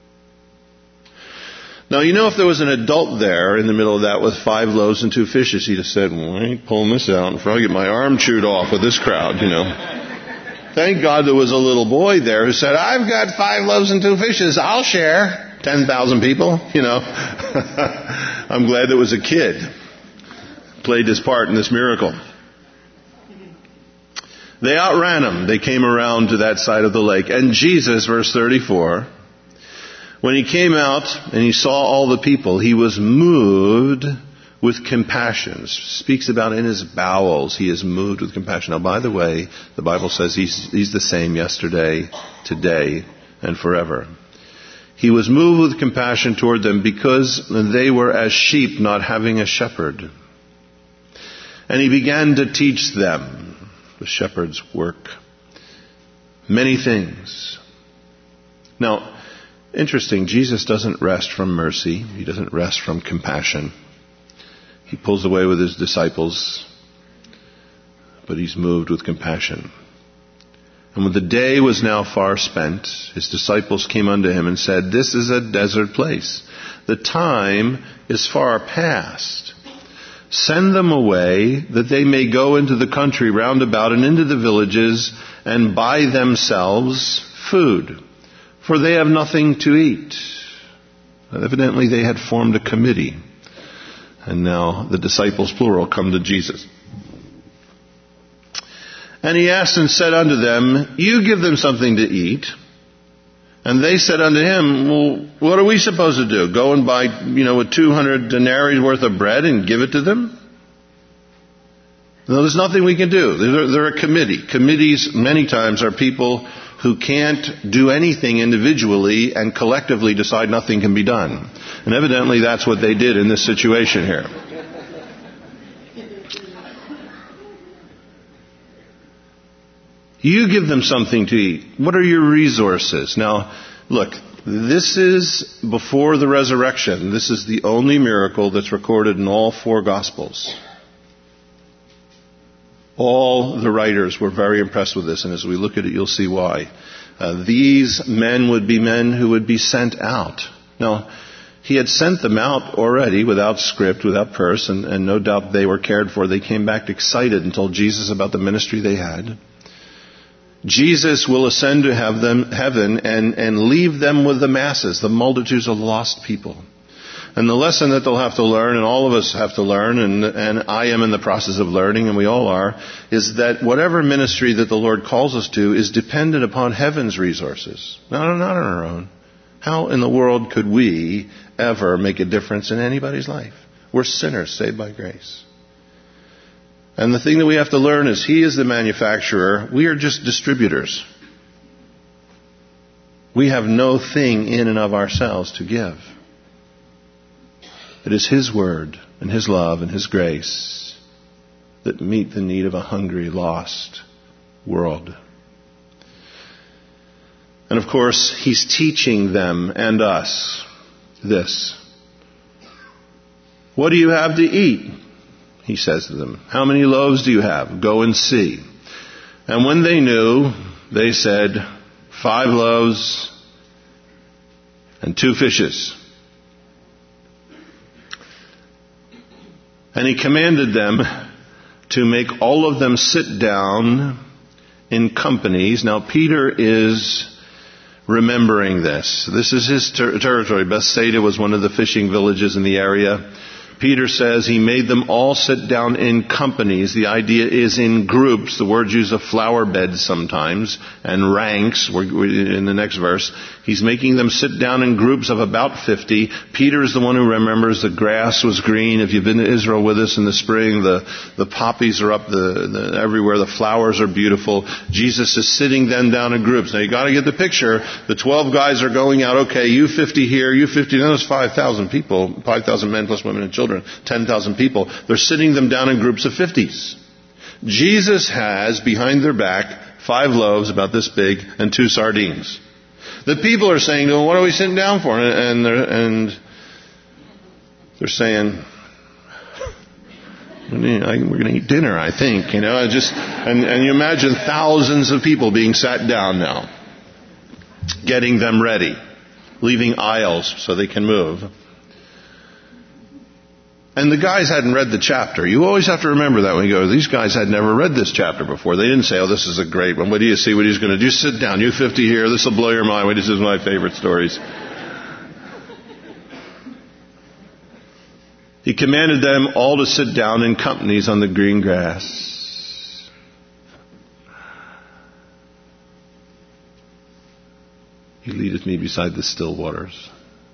[SPEAKER 1] Now, you know, if there was an adult there in the middle of that with five loaves and two fishes, he'd have said, well, I ain't pulling this out in front. I'll get my arm chewed off with this crowd, you know. Thank God there was a little boy there who said, I've got five loaves and two fishes. I'll share. ten thousand people, you know. I'm glad there was a kid who played his part in this miracle. They outran him. They came around to that side of the lake. And Jesus, verse thirty-four, when he came out and he saw all the people, he was moved with compassion. Speaks about in his bowels, he is moved with compassion. Now, by the way, the Bible says he's, he's the same yesterday, today, and forever. He was moved with compassion toward them because they were as sheep not having a shepherd. And he began to teach them, the shepherd's work, many things. Now, interesting, Jesus doesn't rest from mercy. He doesn't rest from compassion. He pulls away with his disciples, but he's moved with compassion. And when the day was now far spent, his disciples came unto him and said, this is a desert place. The time is far past. Send them away that they may go into the country round about and into the villages and buy themselves food, for they have nothing to eat. Evidently they had formed a committee. And now the disciples, plural, come to Jesus. And he asked and said unto them, you give them something to eat. And they said unto him, well, what are we supposed to do? Go and buy, you know, a two hundred denarii worth of bread and give it to them? No, there's nothing we can do. They're, they're a committee. Committees many times are people who can't do anything individually and collectively decide nothing can be done. And evidently that's what they did in this situation here. You give them something to eat. What are your resources? Now, look, This is before the resurrection. This is the only miracle that's recorded in all four Gospels. All the writers were very impressed with this, and as we look at it, you'll see why. Uh, these men would be men who would be sent out. Now, he had sent them out already without script, without purse, and, and no doubt they were cared for. They came back excited and told Jesus about the ministry they had. Jesus will ascend to have them, heaven and, and leave them with the masses, the multitudes of lost people. And the lesson that they'll have to learn, and all of us have to learn, and, and I am in the process of learning, and we all are, is that whatever ministry that the Lord calls us to is dependent upon heaven's resources, not, not on our own. How in the world could we ever make a difference in anybody's life? We're sinners saved by grace. And the thing that we have to learn is He is the manufacturer. We are just distributors. We have no thing in and of ourselves to give. It is His word and His love and His grace that meet the need of a hungry, lost world. And of course, He's teaching them and us this. What do you have to eat? He says to them. How many loaves do you have? Go and see. And when they knew, they said, five loaves and two fishes. And He commanded them to make all of them sit down in companies. Now, Peter is remembering this. This is his ter- territory. Bethsaida was one of the fishing villages in the area. Peter says he made them all sit down in companies. The idea is in groups. The word used of flower beds sometimes, and ranks. We're, we're in the next verse. He's making them sit down in groups of about fifty. Peter is the one who remembers the grass was green. If you've been to Israel with us in the spring, the, the poppies are up the, the, everywhere. The flowers are beautiful. Jesus is sitting them down in groups. Now you got to get the picture. The twelve guys are going out. Okay, you fifty here, you fifty. Then there's five thousand people, five thousand men plus women and children. ten thousand people. They're sitting them down in groups of fifties. Jesus has behind their back five loaves about this big and two sardines. The people are saying, well, what are we sitting down for? And they're, and they're saying, we're going to eat dinner, I think. You know, just and, and you imagine thousands of people being sat down now, getting them ready, leaving aisles so they can move. And the guys hadn't read the chapter. You always have to remember that when you go, these guys had never read this chapter before. They didn't say, oh, this is a great one. What do you see what he's going to do? Sit down. You fifty here. This will blow your mind. Wait, this is my favorite stories. He commanded them all to sit down in companies on the green grass. He leadeth me beside the still waters.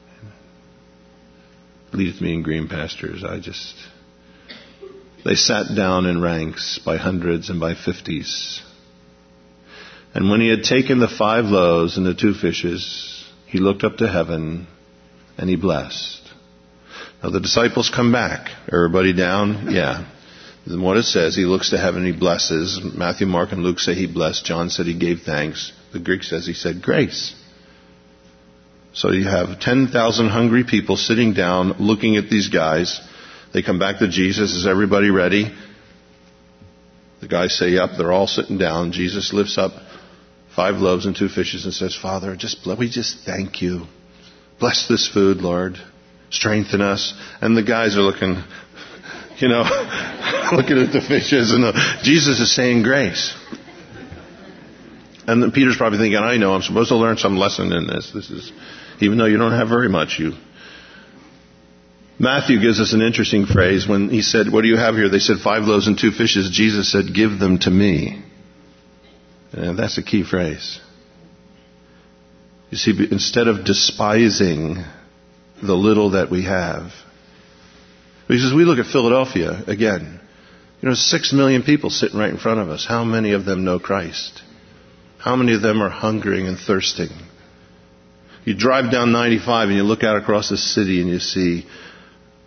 [SPEAKER 1] Leadeth me in green pastures. I just... They sat down in ranks by hundreds and by fifties. And when He had taken the five loaves and the two fishes, He looked up to heaven and He blessed. Now the disciples come back. Everybody down? Yeah. Then what it says, He looks to heaven, He blesses. Matthew, Mark, and Luke say He blessed. John said He gave thanks. The Greek says He said grace. So you have ten thousand hungry people sitting down looking at these guys. They come back to Jesus. Is everybody ready? The guys say, yep, they're all sitting down. Jesus lifts up five loaves and two fishes and says, Father, just we just thank You. Bless this food, Lord. Strengthen us. And the guys are looking, you know, looking at the fishes. And the, Jesus is saying grace. And then Peter's probably thinking, I know, I'm supposed to learn some lesson in this. This is, even though you don't have very much, you. Matthew gives us an interesting phrase when he said, what do you have here? They said five loaves and two fishes. Jesus said, give them to me. And that's a key phrase. You see, instead of despising the little that we have, because we look at Philadelphia again, you know, six million people sitting right in front of us. How many of them know Christ? How many of them are hungering and thirsting? You drive down ninety-five and you look out across the city and you see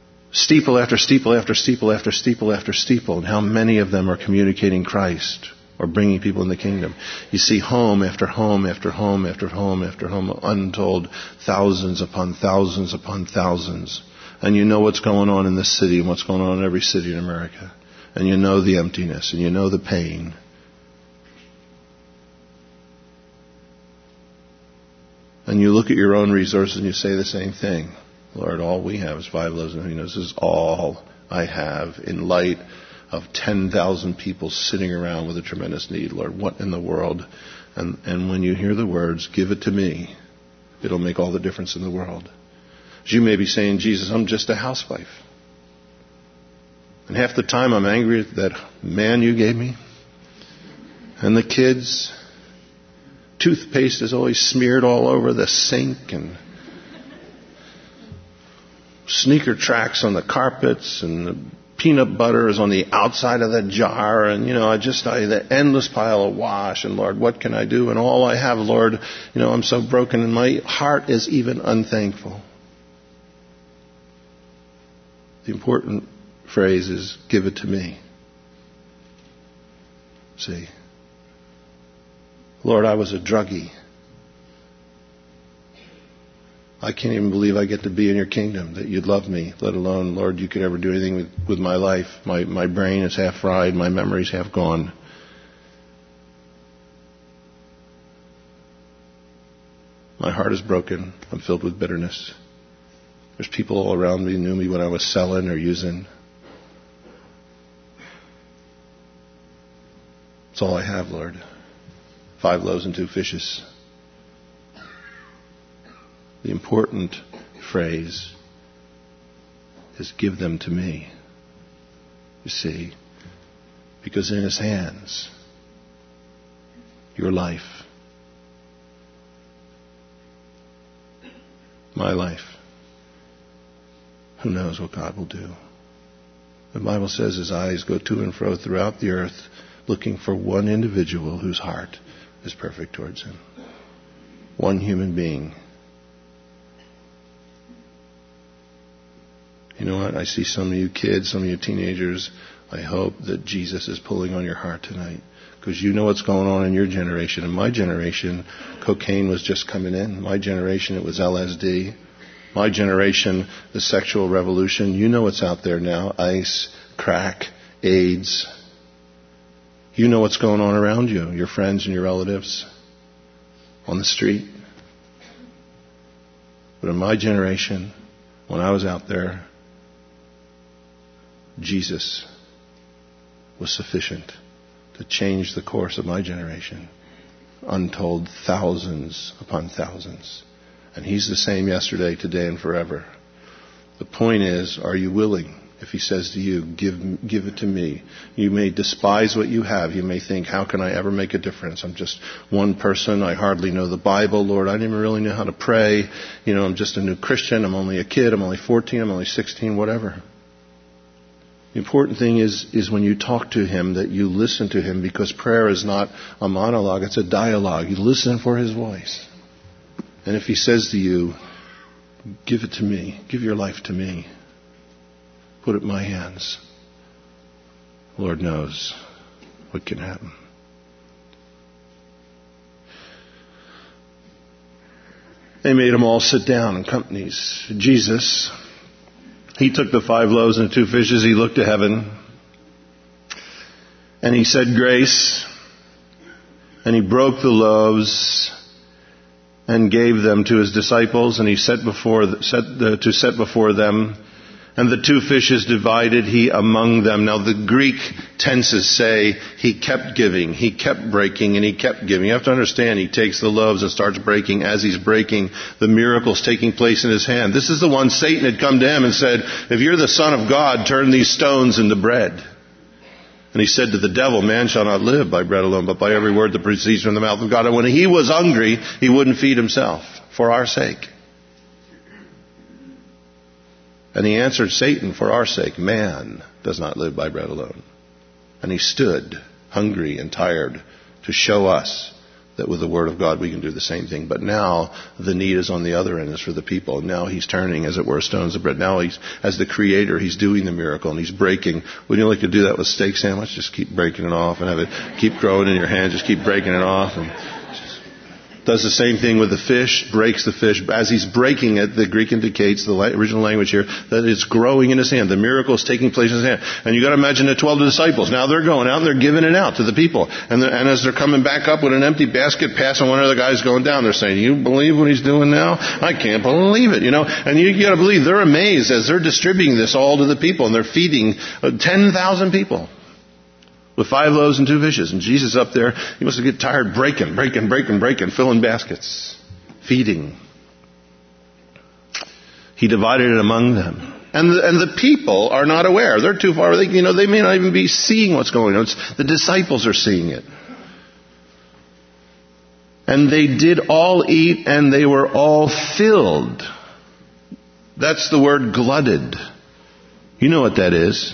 [SPEAKER 1] steeple after steeple after steeple after steeple after steeple. And how many of them are communicating Christ or bringing people in the kingdom. You see home after home after home after home after home, untold thousands upon thousands upon thousands. And you know what's going on in this city and what's going on in every city in America. And you know the emptiness and you know the pain. And you look at your own resources and you say the same thing. Lord, all we have is five loaves and two fishes. This is all I have in light of ten thousand people sitting around with a tremendous need. Lord, what in the world? And, and when you hear the words, give it to me, it'll make all the difference in the world. You may be saying, Jesus, I'm just a housewife. And half the time I'm angry at that man you gave me. And the kids. Toothpaste is always smeared all over the sink. And sneaker tracks on the carpets. And the peanut butter is on the outside of the jar. And, you know, I just, I, the endless pile of wash. And, Lord, what can I do? And all I have, Lord, you know, I'm so broken. And my heart is even unthankful. The important phrase is, give it to me. See? Lord, I was a druggie. I can't even believe I get to be in your kingdom, that you'd love me, let alone, Lord, you could ever do anything with, with my life. My, my brain is half fried. My memory's half gone. My heart is broken. I'm filled with bitterness. There's people all around me who knew me when I was selling or using. It's all I have, Lord. Five loaves and two fishes. The important phrase is give them to me. You see, because in his hands, your life, my life, who knows what God will do. The Bible says his eyes go to and fro throughout the earth looking for one individual whose heart is perfect towards him. One human being. You know what? I see some of you kids, some of you teenagers. I hope that Jesus is pulling on your heart tonight. Because you know what's going on in your generation. In my generation, cocaine was just coming in. My generation, it was L S D. My generation, the sexual revolution. You know what's out there now. Ice, crack, AIDS. You know what's going on around you. Your friends and your relatives. On the street. But in my generation, when I was out there, Jesus was sufficient to change the course of my generation. Untold thousands upon thousands. And he's the same yesterday, today, and forever. The point is, are you willing? If he says to you, give, give it to me. You may despise what you have. You may think, how can I ever make a difference? I'm just one person. I hardly know the Bible. Lord, I didn't even really know how to pray. You know, I'm just a new Christian. I'm only a kid. I'm only fourteen. I'm only sixteen, whatever. The important thing is, is when you talk to him that you listen to him, because prayer is not a monologue. It's a dialogue. You listen for his voice. And if he says to you, give it to me, give your life to me, put it in my hands, Lord knows what can happen. They made them all sit down in companies. Jesus, he took the five loaves and the two fishes, he looked to heaven, and he said grace, and he broke the loaves and gave them to his disciples, and he set before set the, to set before them. And the two fishes divided he among them. Now the Greek tenses say he kept giving, he kept breaking, and he kept giving. You have to understand, he takes the loaves and starts breaking. As he's breaking, the miracle's taking place in his hand. This is the one Satan had come to him and said, if you're the Son of God, turn these stones into bread. And he said to the devil, man shall not live by bread alone, but by every word that proceeds from the mouth of God. And when he was hungry, he wouldn't feed himself for our sake. And he answered Satan, for our sake, man does not live by bread alone. And he stood, hungry and tired, to show us that with the Word of God we can do the same thing. But now the need is on the other end, is for the people. Now He's turning, as it were, stones of bread. Now He's, as the Creator, He's doing the miracle and He's breaking. Wouldn't you like to do that with steak sandwich? Just keep breaking it off and have it keep growing in your hand. Just keep breaking it off. And does the same thing with the fish, breaks the fish. As He's breaking it, the Greek indicates, the original language here, that it's growing in His hand. The miracle is taking place in His hand. And you got to imagine the twelve disciples. Now they're going out and they're giving it out to the people. And, and as they're coming back up with an empty basket, passing one of the guys going down, they're saying, "You believe what He's doing now? I can't believe it." You know, and you got to believe they're amazed as they're distributing this all to the people, and they're feeding ten thousand people with five loaves and two fishes. And Jesus up there, He must have get tired breaking, breaking, breaking, breaking, filling baskets, feeding. He divided it among them. And the, and the people are not aware. They're too far. They, you know, they may not even be seeing what's going on. It's, the disciples are seeing it. And they did all eat, and they were all filled. That's the word glutted. You know what that is.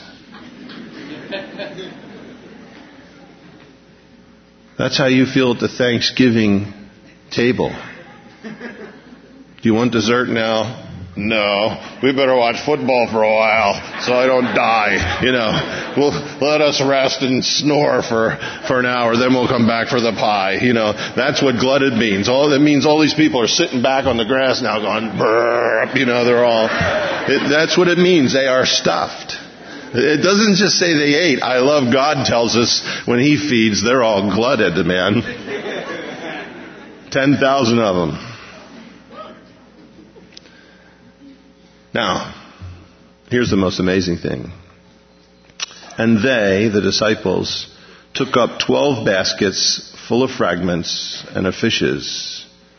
[SPEAKER 1] That's how you feel at the Thanksgiving table. Do you want dessert now? No. We better watch football for a while so I don't die. You know, we'll let us rest and snore for, for an hour, then we'll come back for the pie. You know, that's what glutted means. All that means all these people are sitting back on the grass now going, burp. You know, they're all, it, that's what it means. They are stuffed. It doesn't just say they ate. I love God tells us when He feeds, they're all glutted, man. Ten thousand of them. Now, here's the most amazing thing. And they, the disciples, took up twelve baskets full of fragments and of fishes.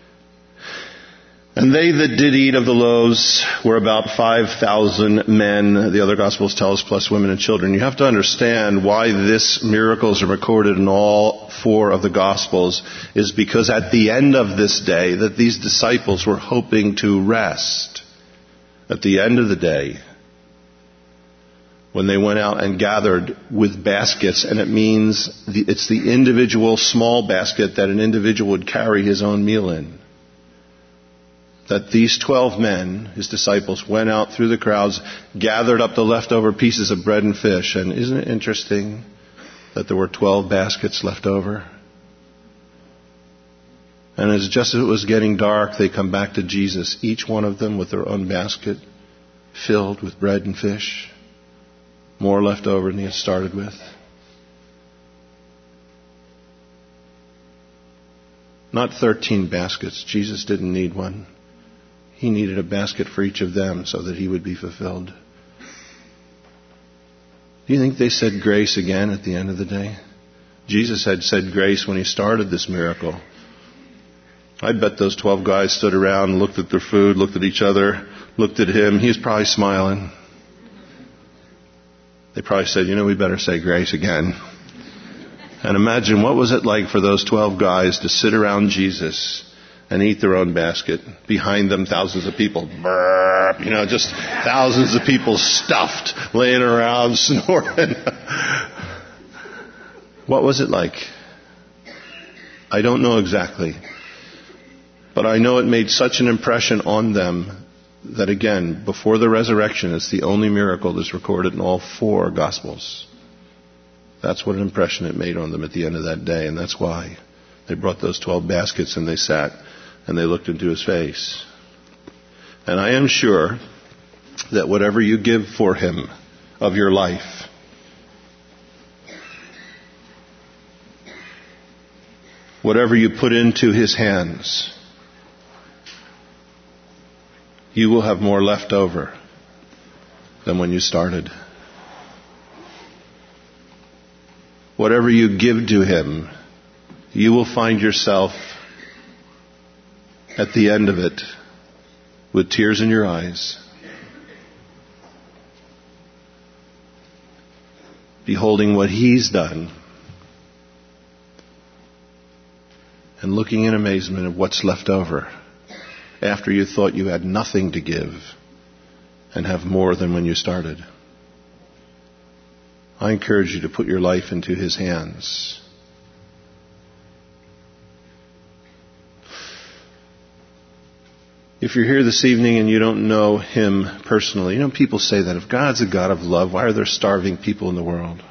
[SPEAKER 1] And they that did eat of the loaves were about five thousand men, the other Gospels tell us, plus women and children. You have to understand why this miracles are recorded in all four of the Gospels is because at the end of this day that these disciples were hoping to rest. At the end of the day, when they went out and gathered with baskets, and it means the, it's the individual small basket that an individual would carry his own meal in. That these twelve men, His disciples, went out through the crowds, gathered up the leftover pieces of bread and fish. And isn't it interesting that there were twelve baskets left over? And as just as it was getting dark, they come back to Jesus, each one of them with their own basket filled with bread and fish. More left over than he had started with. Not thirteen baskets. Jesus didn't need one. He needed a basket for each of them so that He would be fulfilled. Do you think they said grace again at the end of the day? Jesus had said grace when He started this miracle. I bet those twelve guys stood around, looked at their food, looked at each other, looked at Him. He was probably smiling. They probably said, you know, we better say grace again. And imagine what was it like for those twelve guys to sit around Jesus and eat their own basket. Behind them, thousands of people, burp, you know, just thousands of people stuffed, laying around, snoring. What was it like? I don't know exactly. But I know it made such an impression on them that, again, before the resurrection, it's the only miracle that's recorded in all four Gospels. That's what an impression it made on them at the end of that day, and that's why they brought those twelve baskets and they sat and they looked into His face. And I am sure that whatever you give for Him of your life, whatever you put into His hands, you will have more left over than when you started. Whatever you give to Him, you will find yourself at the end of it with tears in your eyes, beholding what He's done and looking in amazement at what's left over after you thought you had nothing to give and have more than when you started. I encourage you to put your life into His hands. If you're here this evening and you don't know Him personally, you know, people say that if God's a God of love, why are there starving people in the world?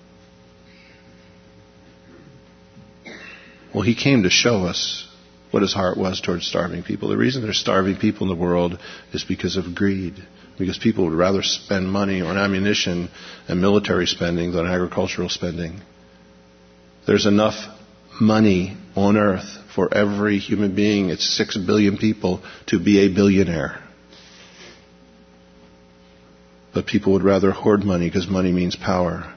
[SPEAKER 1] Well, He came to show us what His heart was towards starving people. The reason there's starving people in the world is because of greed. Because people would rather spend money on ammunition and military spending than agricultural spending. There's enough money on earth for every human being, it's six billion people, to be a billionaire. But people would rather hoard money because money means power.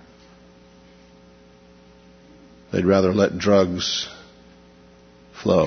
[SPEAKER 1] They'd rather let drugs flow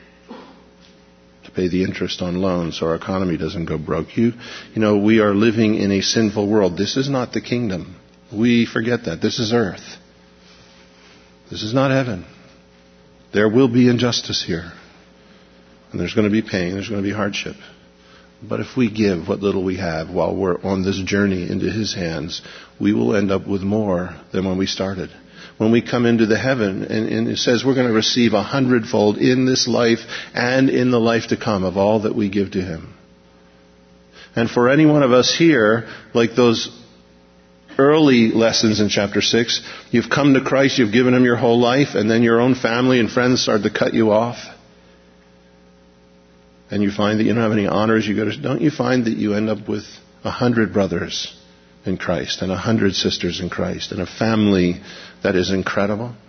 [SPEAKER 1] to pay the interest on loans so our economy doesn't go broke. You, you know, we are living in a sinful world. This is not the kingdom. We forget that. This is earth. This is not heaven. There will be injustice here. And there's going to be pain. There's going to be hardship. But if we give what little we have while we're on this journey into His hands, we will end up with more than when we started. When we come into the heaven, and, and it says we're going to receive a hundredfold in this life and in the life to come of all that we give to Him. And for any one of us here, like those early lessons in chapter six, you've come to Christ, you've given Him your whole life, and then your own family and friends start to cut you off. And you find that you don't have any honors. You go to, don't you find that you end up with a hundred brothers in Christ and a hundred sisters in Christ and a family that is incredible?